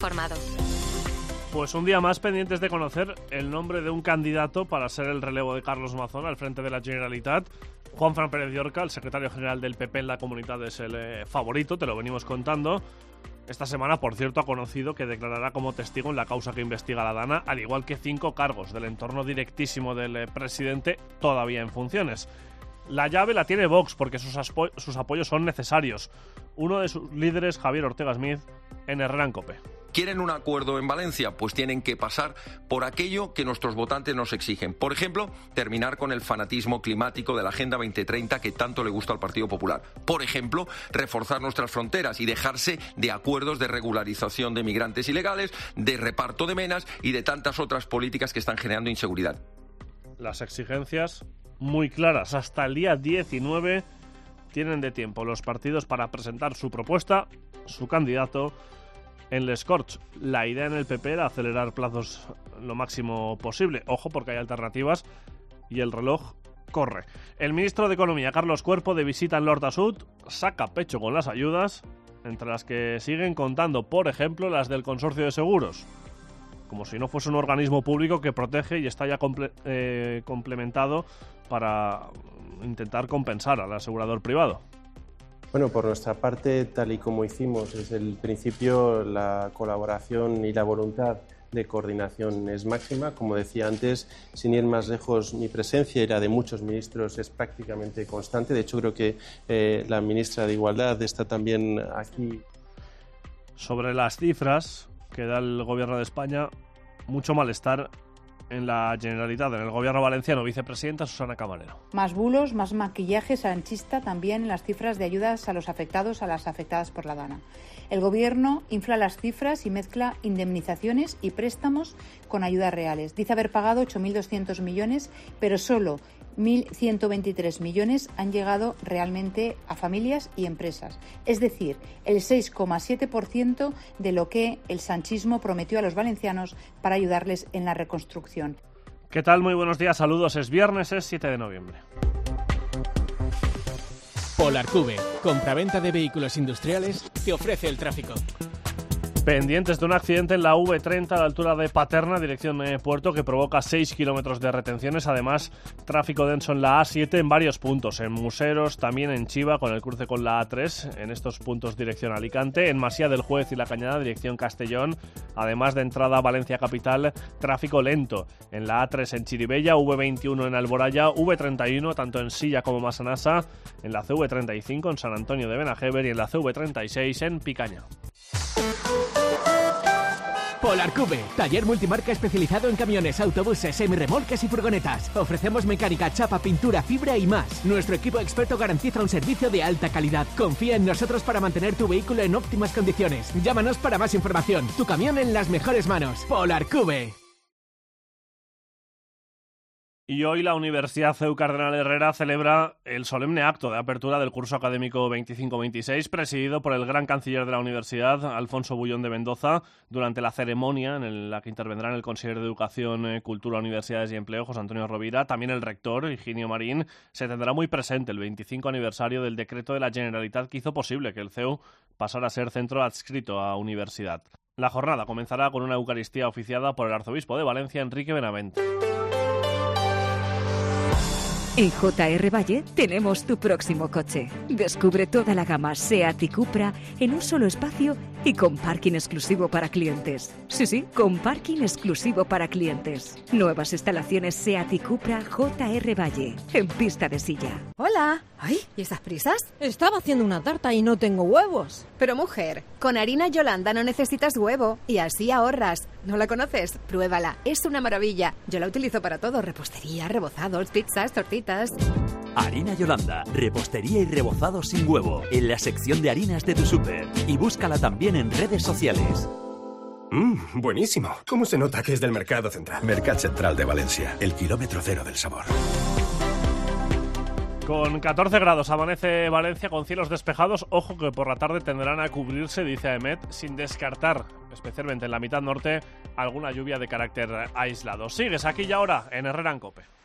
Formado. Pues un día más pendientes de conocer el nombre de un candidato para ser el relevo de Carlos Mazón al frente de la Generalitat. Juanfran Pérez Llorca, el secretario general del PP en la Comunitat, es el favorito, te lo venimos contando. Esta semana, por cierto, ha conocido que declarará como testigo en la causa que investiga la DANA, al igual que 5 cargos del entorno directísimo del presidente todavía en funciones. La llave la tiene Vox porque sus apoyos son necesarios. Uno de sus líderes, Javier Ortega Smith, en Herrera en COPE. ¿Quieren un acuerdo en Valencia? Pues tienen que pasar por aquello que nuestros votantes nos exigen. Por ejemplo, terminar con el fanatismo climático de la Agenda 2030 que tanto le gusta al Partido Popular. Por ejemplo, reforzar nuestras fronteras y dejarse de acuerdos de regularización de migrantes ilegales, de reparto de menas y de tantas otras políticas que están generando inseguridad. Las exigencias muy claras. Hasta el día 19 tienen de tiempo los partidos para presentar su propuesta, su candidato en Les Corts. La idea en el PP era acelerar plazos lo máximo posible. Ojo, porque hay alternativas y el reloj corre. El ministro de Economía, Carlos Cuerpo, de visita en l'Horta Sud, saca pecho con las ayudas, entre las que siguen contando, por ejemplo, las del Consorcio de Seguros. Como si no fuese un organismo público que protege y está ya complementado para intentar compensar al asegurador privado. Bueno, por nuestra parte, tal y como hicimos desde el principio, la colaboración y la voluntad de coordinación es máxima. Como decía antes, sin ir más lejos, mi presencia y la de muchos ministros es prácticamente constante. De hecho, creo que la ministra de Igualdad está también aquí. Sobre las cifras que da el Gobierno de España, mucho malestar en la Generalitat, en el Gobierno valenciano. Vicepresidenta Susana Camarero. Más bulos, más maquillaje sanchista también en las cifras de ayudas a los afectados, a las afectadas por la DANA. El Gobierno infla las cifras y mezcla indemnizaciones y préstamos con ayudas reales. Dice haber pagado 8.200 millones, pero solo 1.123 millones han llegado realmente a familias y empresas. Es decir, el 6,7% de lo que el sanchismo prometió a los valencianos para ayudarles en la reconstrucción. ¿Qué tal? Muy buenos días, saludos. Es viernes, es 7 de noviembre. Polarcube, compraventa de vehículos industriales, te ofrece el tráfico. Pendientes de un accidente en la V30 a la altura de Paterna, dirección Puerto, que provoca 6 kilómetros de retenciones. Además, tráfico denso en la A7 en varios puntos. En Museros, también en Chiva, con el cruce con la A3, en estos puntos dirección Alicante. En Masía del Juez y La Cañada, dirección Castellón. Además de entrada a Valencia Capital, tráfico lento. En la A3 en Chirivella, V21 en Alboraya, V31 tanto en Silla como Massanassa. En la CV35 en San Antonio de Benajever y en la CV36 en Picaña. Polarcube, taller multimarca especializado en camiones, autobuses, semirremolques y furgonetas. Ofrecemos mecánica, chapa, pintura, fibra y más. Nuestro equipo experto garantiza un servicio de alta calidad. Confía en nosotros para mantener tu vehículo en óptimas condiciones. Llámanos para más información. Tu camión en las mejores manos. Polarcube. Y hoy la Universidad CEU Cardenal Herrera celebra el solemne acto de apertura del curso académico 25-26, presidido por el gran canciller de la universidad, Alfonso Bullón de Mendoza. Durante la ceremonia en la que intervendrán el consejero de Educación, Cultura, Universidades y Empleo, José Antonio Rovira, también el rector, Higinio Marín, se tendrá muy presente el 25 aniversario del decreto de la Generalitat que hizo posible que el CEU pasara a ser centro adscrito a universidad. La jornada comenzará con una Eucaristía oficiada por el arzobispo de Valencia, Enrique Benavente. En JR Valle tenemos tu próximo coche. Descubre toda la gama SEAT y Cupra en un solo espacio y con parking exclusivo para clientes. Sí, con parking exclusivo para clientes. Nuevas instalaciones SEAT y Cupra JR Valle, en pista de silla. Hola. Ay, ¿y esas prisas? Estaba haciendo una tarta y no tengo huevos. Pero mujer, con harina Yolanda no necesitas huevo y así ahorras. ¿No la conoces? Pruébala, es una maravilla. Yo la utilizo para todo, repostería, rebozados, pizzas, tortitas. Harina Yolanda, repostería y rebozado sin huevo, en la sección de harinas de tu súper. Y búscala también en redes sociales. Buenísimo. ¿Cómo se nota que es del Mercado Central? Mercat Central de Valencia, el kilómetro cero del sabor. Con 14 grados amanece Valencia con cielos despejados. Ojo que por la tarde tendrán a cubrirse, dice AEMET, sin descartar, especialmente en la mitad norte, alguna lluvia de carácter aislado. Sigues aquí y ahora en Herrera en COPE.